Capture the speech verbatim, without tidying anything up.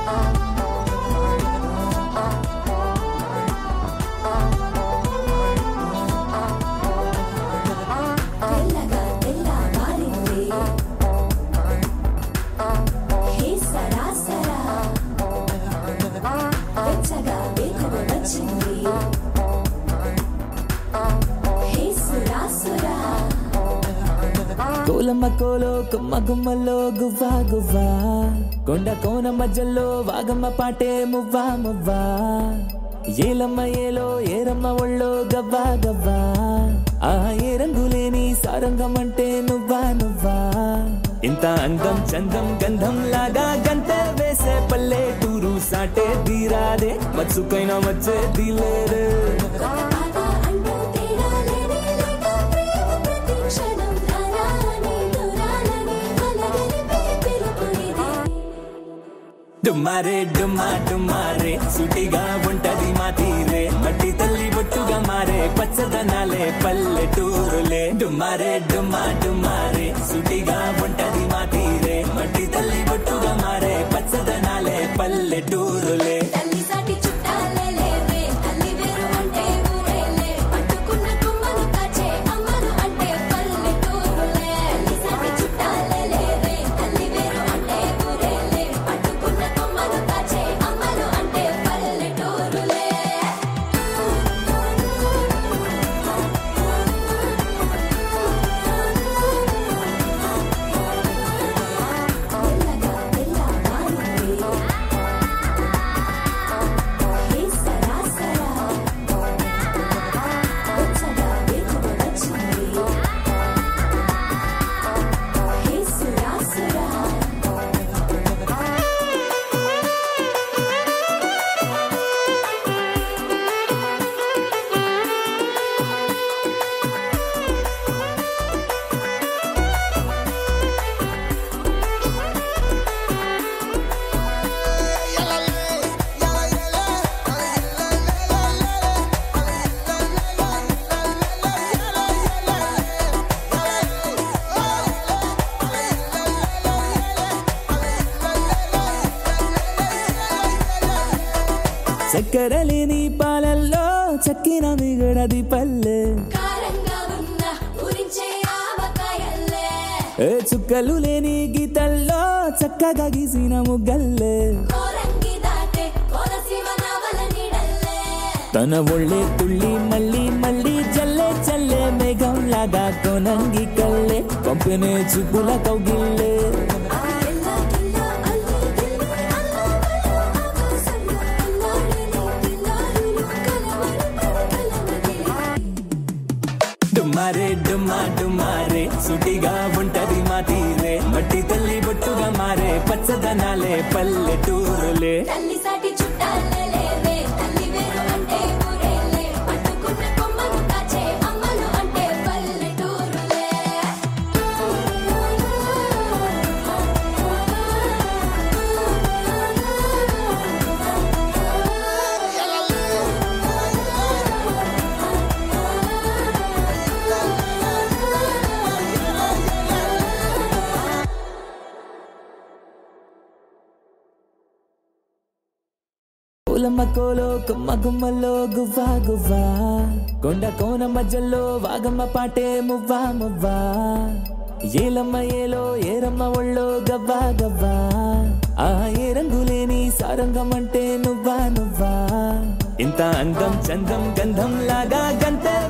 కోలమ్మ కోలో కొమ్మ గుమ్మలో గువ్వా గువ్వా కొండ కోన మధ్యలో వాగమ్మ పాటే మువ్వా మువ్వా ఏలమ్మ ఏలో ఏరమ్మ ఒళ్ళో గవ్వా గవ్వా ఆ ఏ రంగులేని సారంగం అంటే నువ్వా నువ్వా ఇంత అందం చందం గంధం లాగా గంట వేసే పల్లెటూరు సాటే తీరాదే మచ్చుకైన వచ్చే దిలేరే డుమ్మారే డుమ్మా డుమ్మారే సుటిగా ఉంటది మా తీరే మట్టి తల్లి బొట్టుగా మారే పచ్చదనాలే పల్లెటూరులే డుమ్మారే డుమ్మా డుమ్మారే సుటిగా ఉంటది మా తీరే మట్టి తల్లి బొట్టుగా మారే పచ్చదనాలే పల్లెటూరులే చక్కెరలేని పాలల్లో చక్కిన మిగడది పల్లె ఏ చుక్కలు లేని గీతల్లో చక్కగా గీసిన ముగ్గల్లే తన ఒళ్ళే తుళ్ళి మళ్ళీ మళ్ళీ జల్లే చల్లే మేఘం లాగా కొనంగి కల్లే పంపినే చూపుల కౌగిల్లే డుమ్మారే డుమ్మా డుమ్మారే సుటిగా ఉంటది మా తీరే మట్టి తల్లి బొట్టుగా మారే పచ్చదనాలే పల్లెటూరులే కోలమ్మ కోలో కొమ్మ గుమ్మలో గువ్వా గువ్వా కొండ కోన మధ్యలో వాగమ్మ పాటే మువ్వా మువ్వా ఏలమ్మ ఏలో ఏరమ్మ ఒళ్ళో గవ్వా గవ్వా ఆ ఏ రంగులేని సారంగం అంటే నువ్వా నువ్వా ఇంత అందం చందం గంధం లాగా గంట